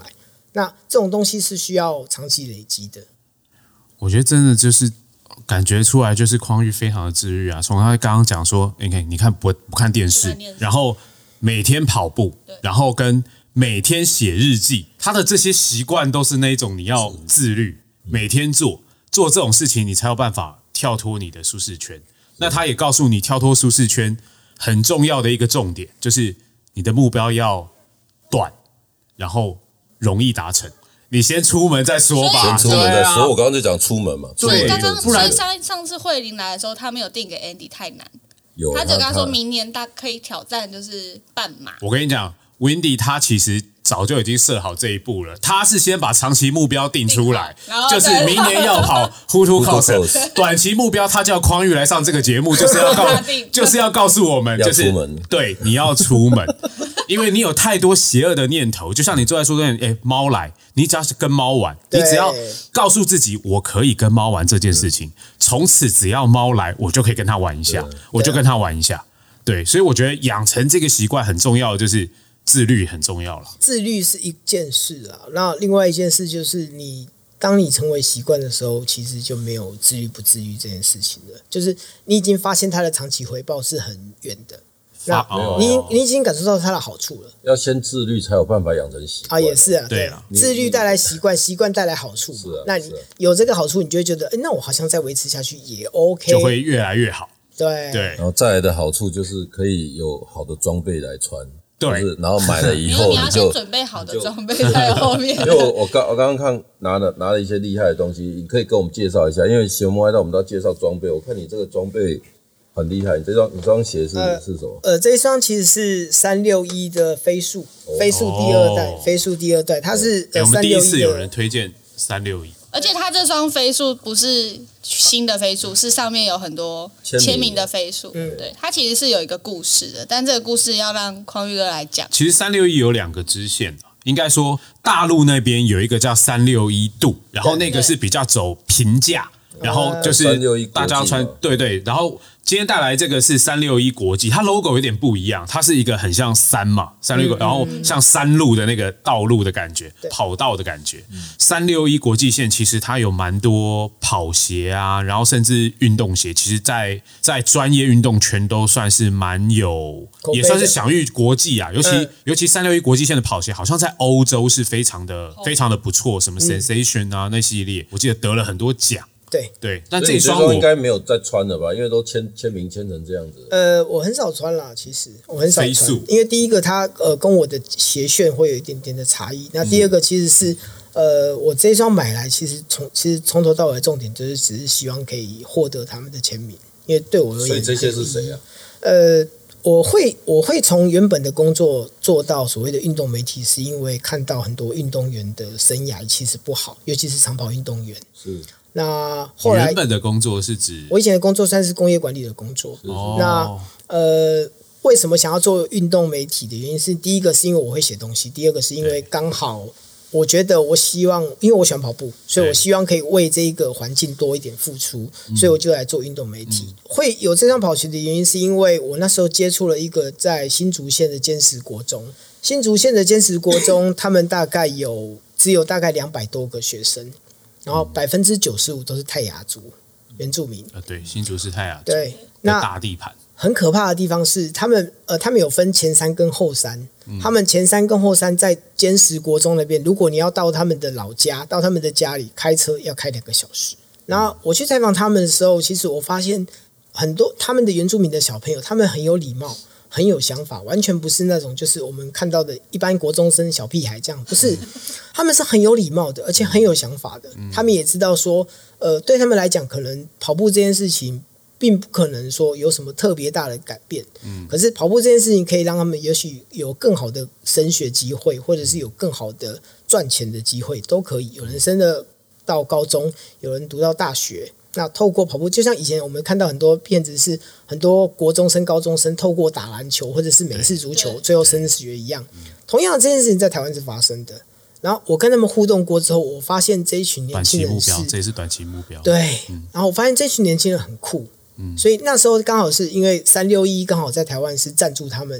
那这种东西是需要长期累积的。 我觉得真的就是感觉出来，就是匡玉非常的自律啊。从他刚刚讲说，你看不看电视，然后每天跑步，然后跟每天写日记，他的这些习惯都是那种你要自律，每天做这种事情，你才有办法跳脱你的舒适圈。那他也告诉你，跳脱舒适圈很重要的一个重点，就是你的目标要短，然后容易达成。你先出门再说吧。 先出门再说，我刚刚就讲出门嘛。 对，不然上次慧玲来的时候，他没有定给 Andy 太难，他就跟他说明年他可以挑战就是半马。 我跟你讲 ，Wendy 他其实早就已经设好这一步了，他是先把长期目标定出来，就是明年要跑 Who Coast， 短期目标他叫匡玉来上这个节目，就是要告诉我们，就是对你要出门。因为你有太多邪恶的念头，就像你坐在书桌前，猫来，你只要是跟猫玩，你只要告诉自己我可以跟猫玩这件事情，从此只要猫来，我就可以跟它玩一下，我就跟它玩一下。对，所以我觉得养成这个习惯很重要的就是自律很重要了。 自律是一件事啊，那另外一件事就是当你成为习惯的时候，其实就没有自律不自律这件事情了，就是你已经发现它的长期回报是很远的。那你已经感受到它的好处了。 要先自律才有办法养成习惯也是啊，对啊，自律带来习惯，习惯带来好处嘛。那你有这个好处，你就会觉得，那我好像再维持下去也 OK， 就会越来越好。 对， 然后再来的好处就是可以有好的装备来穿。 对， 然后买了以后你要先准备好的装备在后面。 因为我刚刚看拿了一些厉害的东西，你可以跟我们介绍一下。因为节目我们都要介绍装备，我看你这个装备很厉害，你这双鞋是什么？ 这一双其实是361的飞速第二代，飞速第二代，它是我们第一次有人推荐361， 而且它这双飞速不是新的飞速，是上面有很多签名的飞速。对，它其实是有一个故事的，但这个故事要让匡玉哥来讲。 其实361有2个支线，应该说大陆那边有一个叫361度，然后那个是比较走平价，然后就是大家要穿对，然后今天带来这个是361国际，它 logo 有点不一样，它是一个很像山嘛，361，然后像山路的那个道路的感觉，跑道的感觉。361国际线其实它有蛮多跑鞋啊，然后甚至运动鞋，其实在专业运动圈都算是蛮有，也算是享誉国际啊。尤其361国际线的跑鞋，好像在欧洲是非常的不错，什么 Sensation 啊那系列，我记得得了很多奖。对，但这一双应该没有再穿了吧？因为都签名签成这样子。 我很少穿啦，其实我很少穿，因为第一个它跟我的鞋楦会有一点点的差异。那第二个其实是我这一双买来，其实从头到尾的重点就是只是希望可以获得他们的签名，因为对我而言。 所以这些是谁啊？ 我会从原本的工作做到所谓的运动媒体，是因为看到很多运动员的生涯其实不好，尤其是长跑运动员。 是。 那后来原本的工作是指我以前的工作算是工业管理的工作。那为什么想要做运动媒体的原因是，第一个是因为我会写东西，第二个是因为刚好我觉得我希望，因为我喜欢跑步，所以我希望可以为这个环境多一点付出，所以我就来做运动媒体。会有这双跑鞋的原因是因为我那时候接触了一个在新竹县的坚实国中，新竹县的坚实国中他们大概只有大概200多个学生，然后95%都是泰雅族原住民。 对，新竹是泰雅族， 对，那大地盘。 很可怕的地方是，他们有分前山跟后山，他们前山跟后山在坚实国中那边，如果你要到他们的老家，到他们的家里，开车要开2个小时。然后我去采访他们的时候，其实我发现很多他们的原住民的小朋友，他们很有礼貌，很有想法，完全不是那种就是我们看到的一般国中生小屁孩这样，不是，他们是很有礼貌的，而且很有想法的。他们也知道说，对他们来讲，可能跑步这件事情并不可能说有什么特别大的改变，可是跑步这件事情可以让他们也许有更好的升学机会，或者是有更好的赚钱的机会，都可以。有人升了到高中，有人读到大学。那透过跑步，就像以前我们看到很多片子，是很多国中生、高中生透过打篮球或者是美式足球，最后升学一样。同样的这件事情在台湾是发生的。然后我跟他们互动过之后，我发现这一群年轻人这也是短期目标。 对，然后我发现这群年轻人很酷。所以那时候刚好是因为361刚好在台湾是赞助他们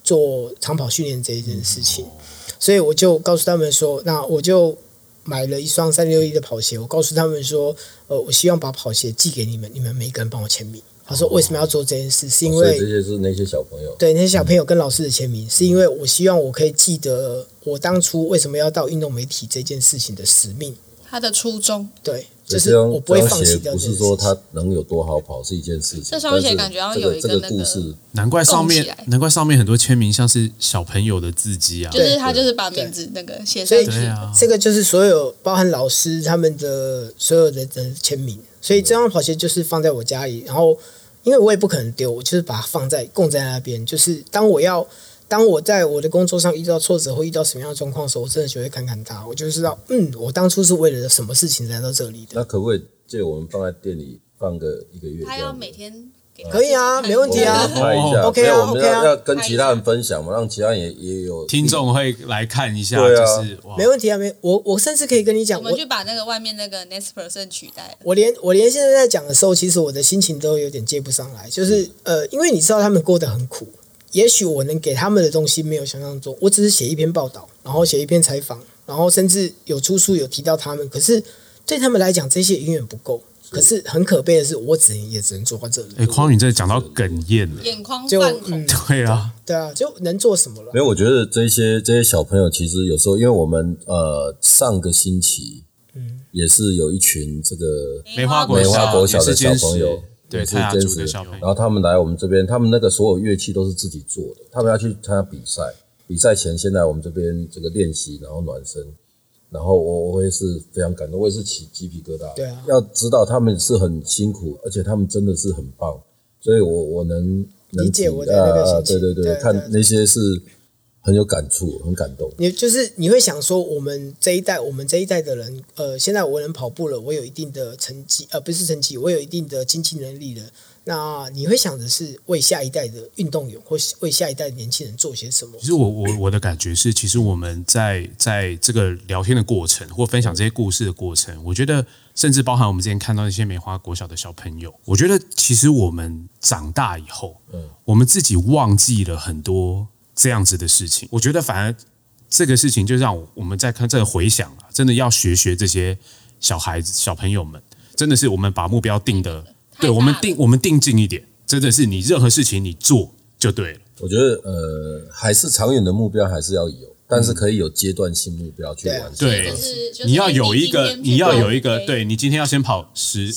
做长跑训练这一件事情，所以我就告诉他们说，那我就买了一双361的跑鞋，我告诉他们说，我希望把跑鞋寄给你们，你们每一个人帮我签名。他说为什么要做这件事？是因为所以这些是那些小朋友， 对那些小朋友跟老师的签名，是因为我希望我可以记得我当初为什么要到运动媒体这件事情的使命， 他的初衷。 对，就是我不会放弃掉这件事情。 不是说他能有多好跑是一件事情， 这双鞋感觉要有一个那个故事， 难怪上面很多签名像是小朋友的字迹啊， 就是他就是把名字那个写上去， 这个就是所有包含老师他们的所有的签名，所以这双跑鞋就是放在我家里，然后因为我也不可能丢，我就是把它供在那边，就是当我在我的工作上遇到挫折或遇到什么样的状况的时候，我真的就会看看它，我就知道，我当初是为了什么事情来到这里的。 那可不可以借我们放在店里放个1个月？ 他要每天可以啊，没问题啊。 拍一下 OK 啊， 我们要跟其他人分享嘛，让其他人也有听众会来看一下，就是没问题啊，我甚至可以跟你讲， 我们去把那个外面那个 Nespresso 取代。 我连现在在讲的时候，其实我的心情都有点接不上来，就是因为你知道他们过得很苦。也许我能给他们的东西没有想象中，我只是写一篇报道，然后写一篇采访，然后甚至有出书有提到他们，可是对他们来讲这些永远不够。可是很可悲的是，我也只能做到这里。 匡宇真的讲到哽咽了， 眼眶泛红。 对啊， 对啊，就能做什么了？ 没有，我觉得这些小朋友其实有时候，因为我们上个星期也是有一群这个梅花国小的小朋友。对，泰雅族的小朋友， 然后他们来我们这边，他们那个所有乐器都是自己做的，他们要去参加比赛，比赛前先来我们这边这个练习，然后暖身，然后我也是非常感动，我也是起鸡皮疙瘩。 对啊， 要知道他们是很辛苦，而且他们真的是很棒，所以我能理解我的那个心情。 对，看那些是很有感触，很感动。 你会想说，我们这一代的人，现在我能跑步了，我有一定的成绩，不是成绩，我有一定的经济能力了。那你会想的是为下一代的运动员或为下一代的年轻人做些什么？ 其实我的感觉是，其实我们在这个聊天的过程或分享这些故事的过程，我觉得甚至包含我们之前看到一些梅花国小的小朋友，我觉得其实我们长大以后，我们自己忘记了很多这样子的事情。我觉得反而这个事情就让我们在看这个回想了，真的要学这些小孩子小朋友们，真的是我们把目标定的。对，我们定近一点，真的是你任何事情你做就对了。 我觉得还是长远的目标还是要有，但是可以有阶段性目标去完成。 对，你要有一个，对，你今天要先跑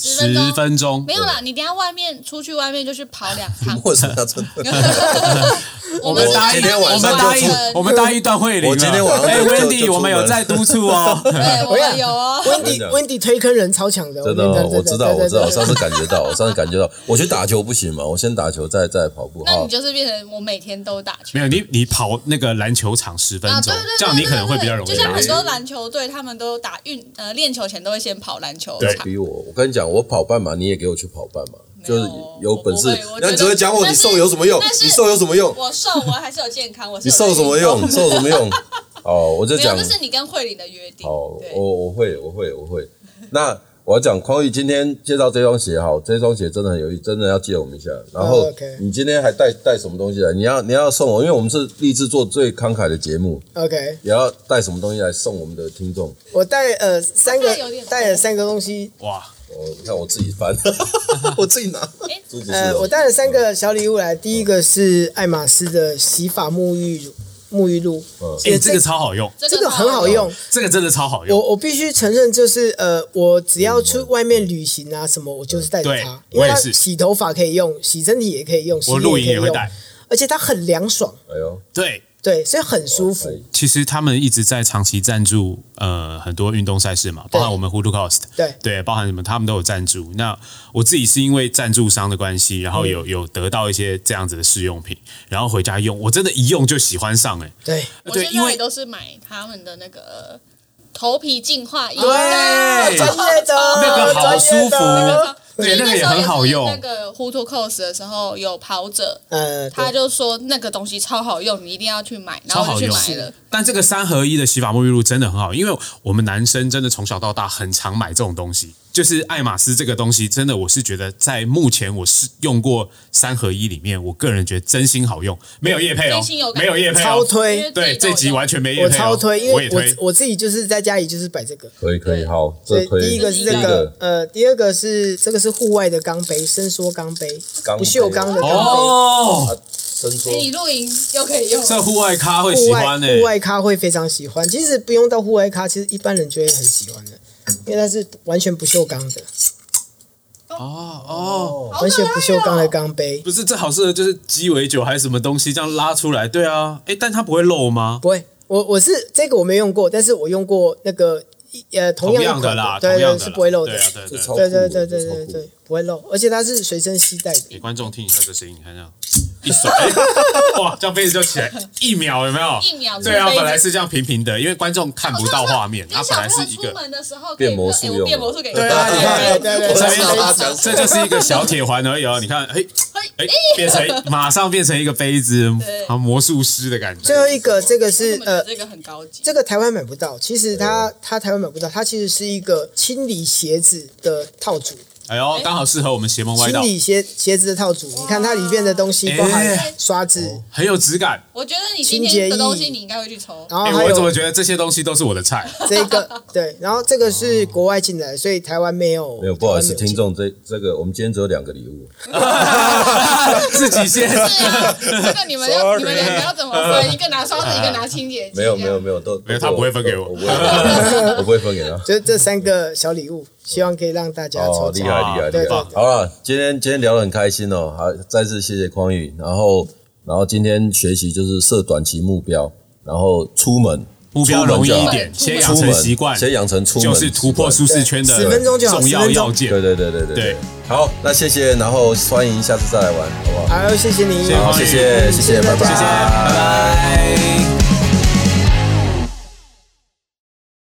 10分钟。 没有啦，你等一下出去外面就去跑2趟。 为什么要真的？ 我们大一段会领了。 我今天晚上 Wendy， 我们有在督促哦。 对，我们有哦。 Wendy 推坑人超强的， 真的，我知道，我上次感觉到，我去打球不行嘛，我先打球再跑步。 那你就是变成我每天都打球。 没有，你跑那个篮球场10分钟，这样你可能会比较容易。 就像很多篮球队，他们都练球前都会先跑篮球场。 比我跟你讲，我跑半马，你也给我去跑半马。就是有本事， 那你只会讲你瘦有什么用？你瘦有什么用？ 我瘦，我还是有健康。 你瘦什么用？瘦什么用？哦，我就讲， 这是你跟慧玲的约定。 哦，我会。那我要讲匡宇今天介绍这双鞋，这双鞋真的很有意思，真的要借我们一下。然后你今天还带什么东西来？你要送我，因为我们是立志做最慷慨的节目。 OK， 也要带什么东西来送我们的听众？ 我带了3个东西。 哇！ 你看我自己翻，我自己拿。 我带了3个小礼物来，第一个是爱马仕的洗发沐浴露， 这个超好用， 这个很好用， 这个真的超好用。 我必须承认，就是我只要去外面旅行啊什么，我就是带着它，因为它洗头发可以用，洗身体也可以用， 我露营也会带， 而且它很凉爽。 哎呦， 对，所以很舒服。 其实他们一直在长期赞助很多运动赛事嘛，包含我们 Hoodoo Coast， 对，包含什么他们都有赞助。那我自己是因为赞助商的关系，然后有得到一些这样子的试用品，然后回家用，我真的一用就喜欢上对， 我现在也都是买他们的那个头皮净化液， 对，专业的， 那个好舒服。对，那个也很好用。 那个 Hoodoo Coast 的时候有跑者，他就说那个东西超好用，你一定要去买，然后我就去买了。 但这个3合1的洗发沐浴露真的很好，因为我们男生真的从小到大很常买这种东西， 就是爱马仕这个东西，真的我是觉得在目前我是用过3合1里面，我个人觉得真心好用，没有业配哦，没有业配， 超推。 对，这集完全没业配， 我超推，因为我我自己就是在家里就是摆这个。 可以，好， 对，第一个是这个，第二个是这个是户外的钢杯，伸缩钢杯，不锈钢的钢杯。 哦， 伸缩。 你露营又可以用， 这户外咖会喜欢户外咖会非常喜欢。其实不用到户外咖，其实一般人就会很喜欢的。因为它是完全不锈钢的，完全不锈钢的钢杯， 不是这好适合就是鸡尾酒还是什么东西这样拉出来，对啊，但它不会漏吗？ 不会，我是这个我没用过，但是我用过那个同样的啦， 对，是不会漏的， 对， 不会漏，而且它是随身携带的。 给观众听一下这声音，你看这样。一甩，哇，这样杯子就起来，1秒有没有 ？1秒， 对啊，本来是这样平平的，因为观众看不到画面，它本来是一个出门的时候变魔术用， 变魔术给对啊，这就是一个小铁环而已哦。你看，马上变成一个杯子，好魔术师的感觉。 最后一个，这个是这个很高级， 这个台湾买不到。其实它台湾买不到，它其实是一个清理鞋子的套组。 哎呦，刚好适合我们邪门歪道。 清理鞋子的套组，你看它里面的东西包含刷子， 很有质感。 我觉得你今天的东西你应该会去抽。 然后还有我怎么觉得这些东西都是我的菜？ 这个对，然后这个是国外进来，所以台湾没有。 没有，不好意思，听众，这个我们今天只有2个礼物， 自己先。 是啊，这个你们两个要怎么分？一个拿刷子，一个拿清洁剂。 没有， 他不会分给我， 我不会分给他。 就这3个小礼物，希望可以让大家抽奖。 厉害！好了，今天聊得很开心哦，好，再次谢谢匡宇。然后今天学习就是设短期目标，然后出门目标容易一点，先养成习惯， 先养成出门就是突破舒适圈的 10分钟就好， 重要要件。 对。好，那谢谢，然后欢迎下次再来玩，好不好？ 好，谢谢你， 好，谢谢，拜拜， 拜拜。